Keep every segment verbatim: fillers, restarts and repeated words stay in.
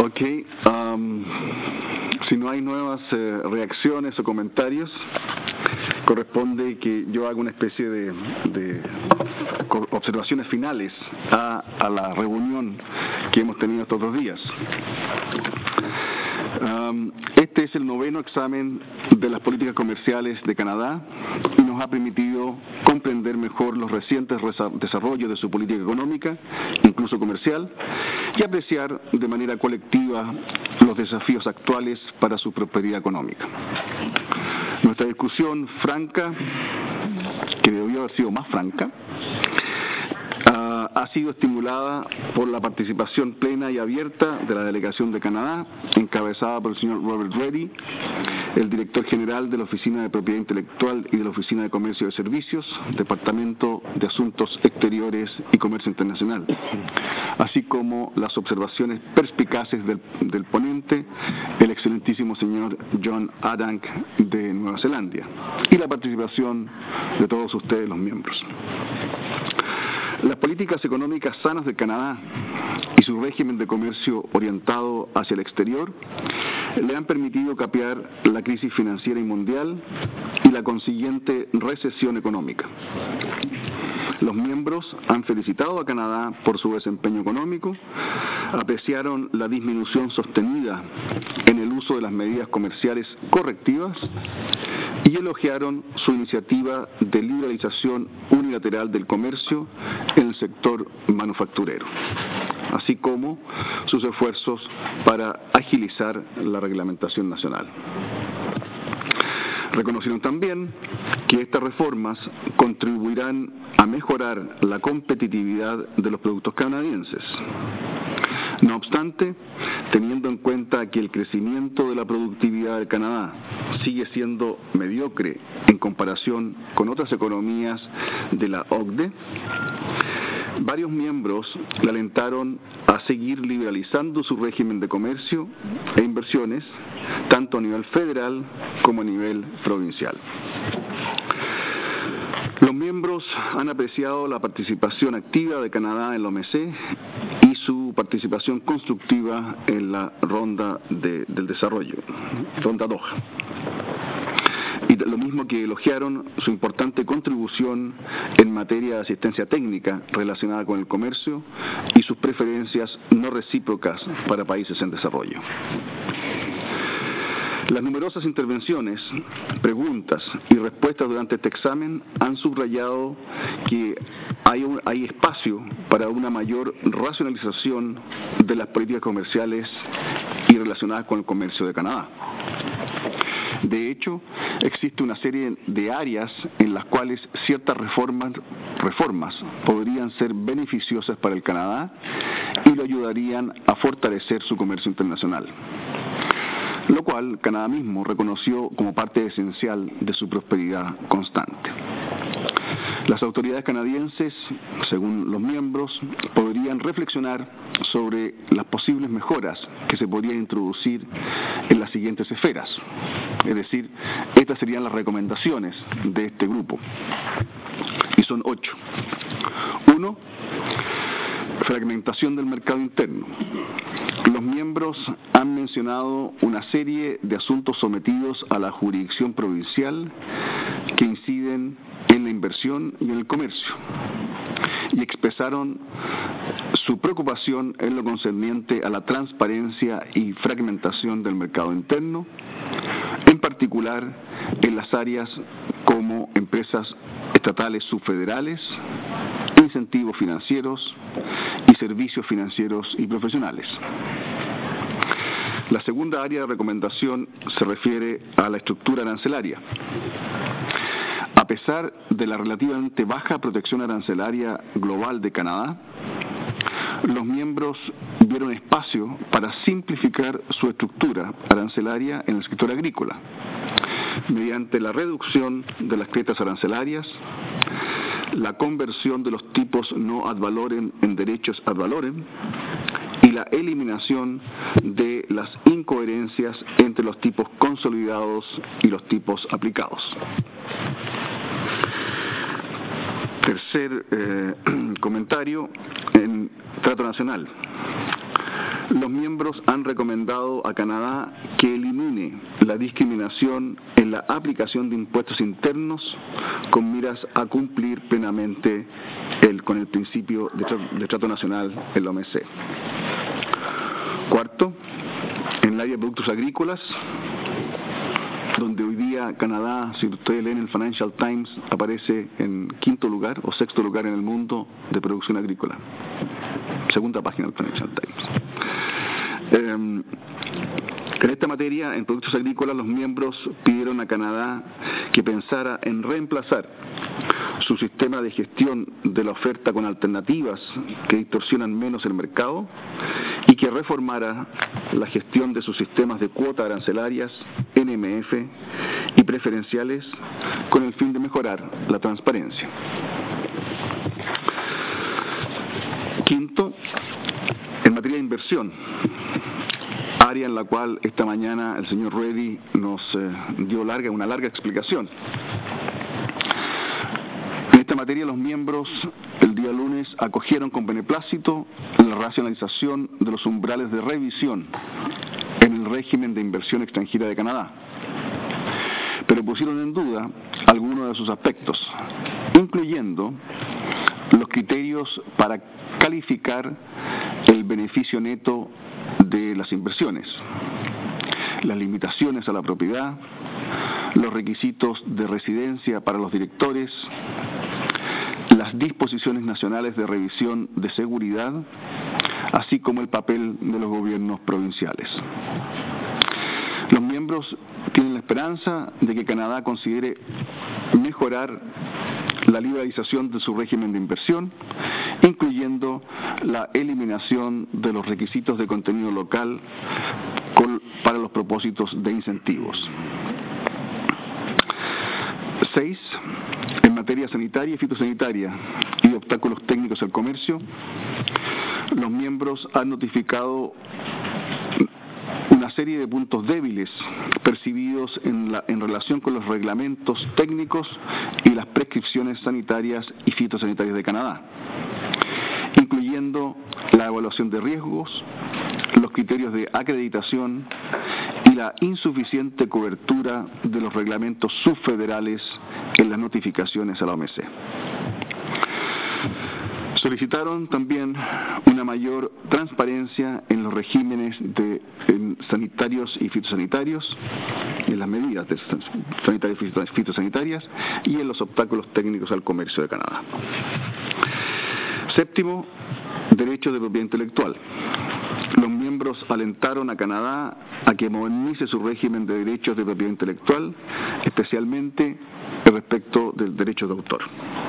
Ok, um, si no hay nuevas eh, reacciones o comentarios, corresponde que yo haga una especie de, de observaciones finales a, a la reunión que hemos tenido estos dos días. Um, este es el noveno examen de las políticas comerciales de Canadá y nos ha permitido comprender mejor los recientes desarrollos de su política económica, incluso comercial, y apreciar de manera colectiva los desafíos actuales para su prosperidad económica. Nuestra discusión franca, que debió haber sido más franca, Uh, ha sido estimulada por la participación plena y abierta de la delegación de Canadá, encabezada por el señor Robert Ready, el director general de la Oficina de Propiedad Intelectual y de la Oficina de Comercio y Servicios, Departamento de Asuntos Exteriores y Comercio Internacional, así como las observaciones perspicaces del, del ponente, el excelentísimo señor John Adank de Nueva Zelanda, y la participación de todos ustedes, los miembros. Las políticas económicas sanas de Canadá y su régimen de comercio orientado hacia el exterior le han permitido capear la crisis financiera y mundial y la consiguiente recesión económica. Los miembros han felicitado a Canadá por su desempeño económico, apreciaron la disminución sostenida en el uso de las medidas comerciales correctivas y elogiaron su iniciativa de liberalización unilateral del comercio en el sector manufacturero, así como sus esfuerzos para agilizar la reglamentación nacional. Reconocieron también que estas reformas contribuirán a mejorar la competitividad de los productos canadienses. No obstante, teniendo en cuenta que el crecimiento de la productividad de Canadá sigue siendo mediocre en comparación con otras economías de la O C D E, varios miembros le alentaron a seguir liberalizando su régimen de comercio e inversiones, tanto a nivel federal como a nivel provincial. Los miembros han apreciado la participación activa de Canadá en la O M C y su participación constructiva en la ronda de, del desarrollo, ronda Doha. Y lo mismo que elogiaron su importante contribución en materia de asistencia técnica relacionada con el comercio y sus preferencias no recíprocas para países en desarrollo. Las numerosas intervenciones, preguntas y respuestas durante este examen han subrayado que hay, un, hay espacio para una mayor racionalización de las políticas comerciales y relacionadas con el comercio de Canadá. De hecho, existe una serie de áreas en las cuales ciertas reformas, reformas podrían ser beneficiosas para el Canadá y lo ayudarían a fortalecer su comercio internacional, lo cual Canadá mismo reconoció como parte esencial de su prosperidad constante. Las autoridades canadienses, según los miembros, podrían reflexionar sobre las posibles mejoras que se podrían introducir en las siguientes esferas. Es decir, estas serían las recomendaciones de este grupo. Y son ocho. Uno, fragmentación del mercado interno. Los miembros han mencionado una serie de asuntos sometidos a la jurisdicción provincial que inciden en la inversión y en el comercio, y expresaron su preocupación en lo concerniente a la transparencia y fragmentación del mercado interno, en particular en las áreas como empresas estatales subfederales, incentivos financieros y servicios financieros y profesionales. La segunda área de recomendación se refiere a la estructura arancelaria. A pesar de la relativamente baja protección arancelaria global de Canadá, los miembros vieron espacio para simplificar su estructura arancelaria en el sector agrícola, mediante la reducción de las grietas arancelarias, la conversión de los tipos no ad valorem en derechos ad valorem y la eliminación de las incoherencias entre los tipos consolidados y los tipos aplicados. Tercer eh, comentario en trato nacional. Los miembros han recomendado a Canadá que elimine la discriminación en la aplicación de impuestos internos con miras a cumplir plenamente el, con el principio de trato, de trato nacional en la O M C. Cuarto, en el área de productos agrícolas, donde hoy día Canadá, si ustedes leen el Financial Times, aparece en quinto lugar o sexto lugar en el mundo de producción agrícola. Segunda página del Financial Times. Eh, en esta materia, en productos agrícolas, los miembros pidieron a Canadá que pensara en reemplazar su sistema de gestión de la oferta con alternativas que distorsionan menos el mercado y que reformara la gestión de sus sistemas de cuotas arancelarias, N M F y preferenciales con el fin de mejorar la transparencia. Quinto, en materia de inversión, área en la cual esta mañana el señor Reddy nos eh, dio larga, una larga explicación. En esta materia los miembros el día lunes acogieron con beneplácito la racionalización de los umbrales de revisión en el régimen de inversión extranjera de Canadá, pero pusieron en duda algunos de sus aspectos, incluyendo los criterios para calificar el beneficio neto de las inversiones, las limitaciones a la propiedad, los requisitos de residencia para los directores, las disposiciones nacionales de revisión de seguridad, así como el papel de los gobiernos provinciales. Los miembros tienen la esperanza de que Canadá considere mejorar la liberalización de su régimen de inversión, incluyendo la eliminación de los requisitos de contenido local con, para los propósitos de incentivos. Seis, en materia sanitaria y fitosanitaria y de obstáculos técnicos al comercio, los miembros han notificado una serie de puntos débiles percibidos en, la, en relación con los reglamentos técnicos y las prescripciones sanitarias y fitosanitarias de Canadá, incluyendo la evaluación de riesgos, los criterios de acreditación y la insuficiente cobertura de los reglamentos subfederales en las notificaciones a la O M C. Solicitaron también una mayor transparencia en los regímenes de en sanitarios y fitosanitarios, en las medidas de sanitarias y fitosanitarias y en los obstáculos técnicos al comercio de Canadá. Séptimo, derechos de propiedad intelectual. Los miembros alentaron a Canadá a que modernice su régimen de derechos de propiedad intelectual, especialmente respecto del derecho de autor.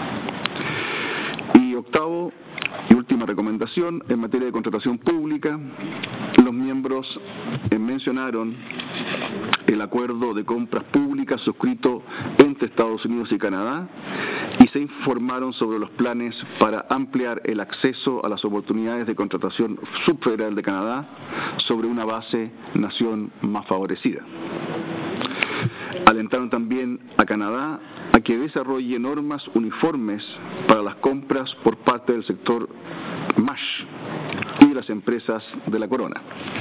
Y octavo y última recomendación, en materia de contratación pública, los miembros eh, mencionaron el acuerdo de compras públicas suscrito entre Estados Unidos y Canadá y se informaron sobre los planes para ampliar el acceso a las oportunidades de contratación subfederal de Canadá sobre una base nación más favorecida. Alentaron también a Canadá a que desarrolle normas uniformes para las compras por parte del sector M A S H y de las empresas de la corona.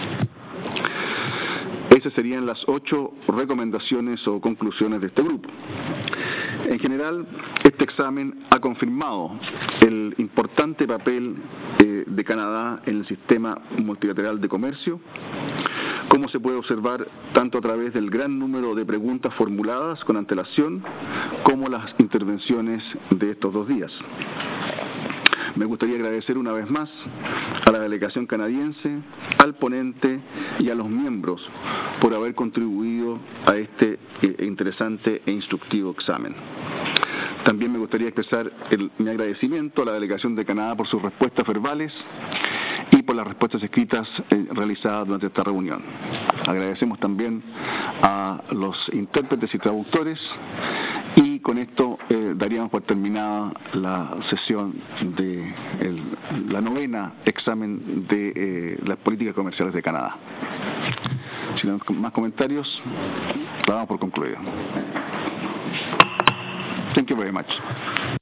Esas serían las ocho recomendaciones o conclusiones de este grupo. En general, este examen ha confirmado el importante papel eh, de Canadá en el sistema multilateral de comercio, como se puede observar tanto a través del gran número de preguntas formuladas con antelación como las intervenciones de estos dos días. Me gustaría agradecer una vez más a la delegación canadiense, al ponente y a los miembros por haber contribuido a este interesante e instructivo examen. También me gustaría expresar el, mi agradecimiento a la delegación de Canadá por sus respuestas verbales y por las respuestas escritas eh, realizadas durante esta reunión. Agradecemos también a los intérpretes y traductores y con esto eh, daríamos por terminada la sesión de el, la novena examen de eh, las políticas comerciales de Canadá. Si no hay más comentarios, la damos por concluida. Thank you very much.